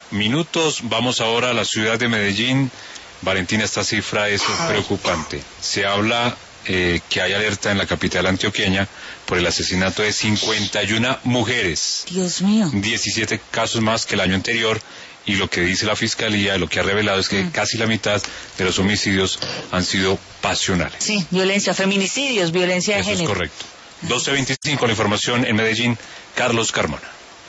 minutos. Vamos ahora a la ciudad de Medellín. Valentina, esta cifra es preocupante. Se habla que hay alerta en la capital antioqueña por el asesinato de 51 mujeres. Dios mío. 17 casos más que el año anterior, y lo que dice la Fiscalía, lo que ha revelado es que casi la mitad de los homicidios han sido pasionales. Sí, violencia, feminicidios, violencia de género. Eso es correcto. 12:25, la información en Medellín, Carlos Carmona.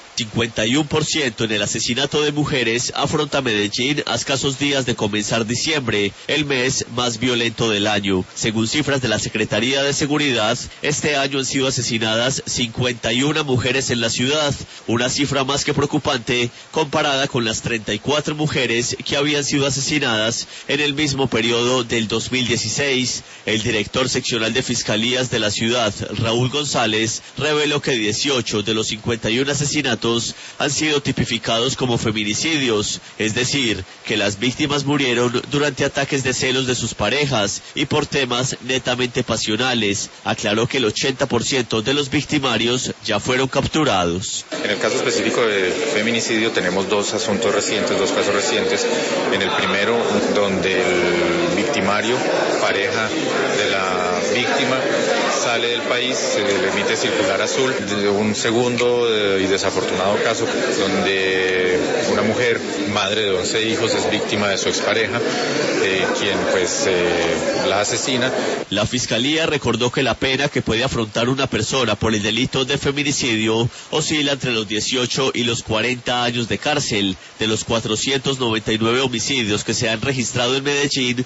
51% en el asesinato de mujeres afronta Medellín a escasos días de comenzar diciembre, el mes más violento del año. Según cifras de la Secretaría de Seguridad, este año han sido asesinadas 51 mujeres en la ciudad, una cifra más que preocupante comparada con las 34 mujeres que habían sido asesinadas en el mismo periodo del 2016. El director seccional de Fiscalías de la ciudad, Raúl González, reveló que 18 de los 51 asesinatos han sido tipificados como feminicidios, es decir, que las víctimas murieron durante ataques de celos de sus parejas y por temas netamente pasionales. Aclaró que el 80% de los victimarios ya fueron capturados. En el caso específico de feminicidio tenemos dos casos recientes. En el primero, donde el victimario, pareja de la víctima, sale del país, se le permite circular azul. Un segundo y desafortunado caso donde una mujer, madre de 11 hijos, es víctima de su expareja, quien la asesina. La Fiscalía recordó que la pena que puede afrontar una persona por el delito de feminicidio oscila entre los 18 y los 40 años de cárcel. De los 499 homicidios que se han registrado en Medellín,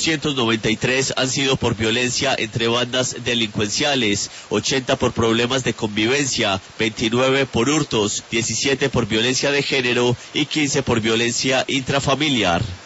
293 han sido por violencia entre bandas delincuenciales, 80 por problemas de convivencia, 29 por hurtos, 17 por violencia de género y 15 por violencia intrafamiliar.